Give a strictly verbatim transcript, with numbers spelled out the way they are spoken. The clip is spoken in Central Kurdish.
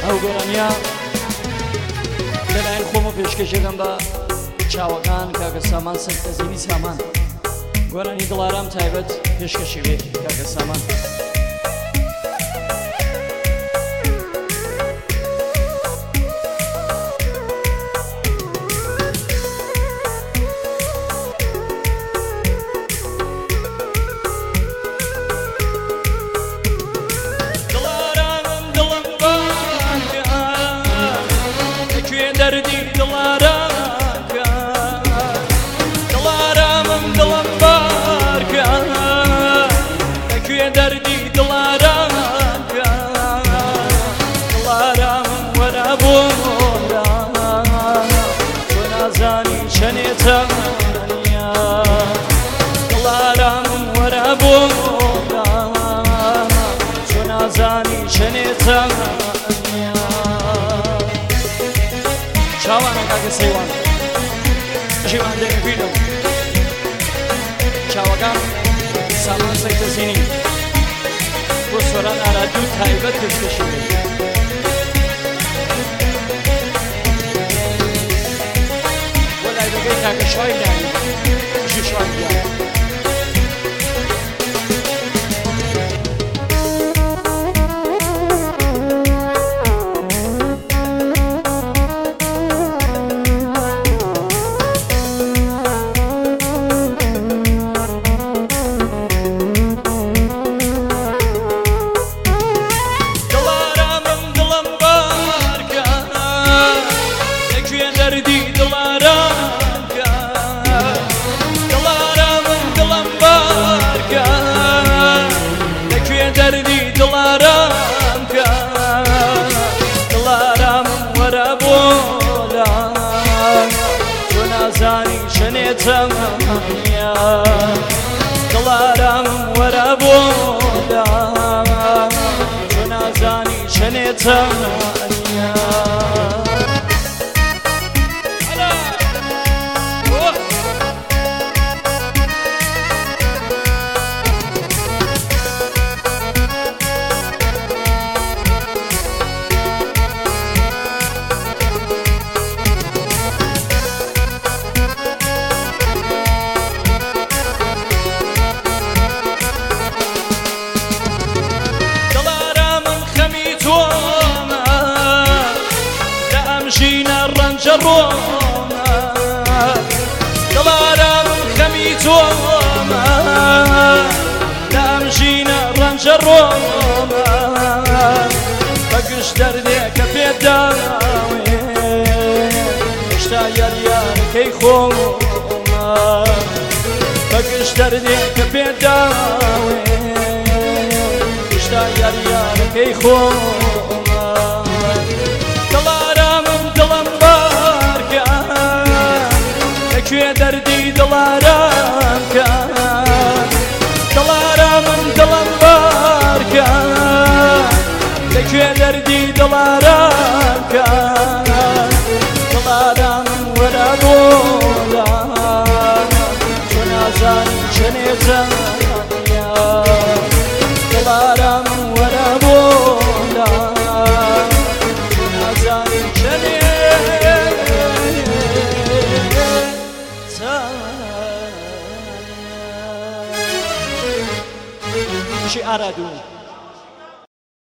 ئەو گۆرانیا لەلایەن خۆمە پێشکەشەکەم بە چاوەکان کاکە سامان سەرکەزینی سامان گۆرانی دڵارام تایبەت پێشکەشی بێ کاکە سامان چاوانە کاکە سەیوان ژیوان دەنگبینم چاوەکان سامان سەرکەزینی بۆ سۆران ئارادی و تایبەت پێشکەشی بۆ لایبەکەی کاکە شوای لانی ژی شوای دیان دڵارام وەرە بۆدا تۆ نازانی چەنێتە دڵارام خەمی تۆمە دامژینە ڕەنجە ڕۆمە بەگشت دەردێکە پێداوێ هێشتا یاریارەکەی خۆمە بەگشت دەردێکە پێداوێ هێشتا یاریارەکەی خۆمە دڵارامم دڵم لەکوێ دەردی دڵارام کە دڵارامم دڵم بارکە لەکوێ دەردی دڵارام کە دڵارامم وەرە بۆدا تۆ نازانی چەنێتە دڵارامم وەرە بۆدا تۆ نازانی چەنێتە شي أرادوا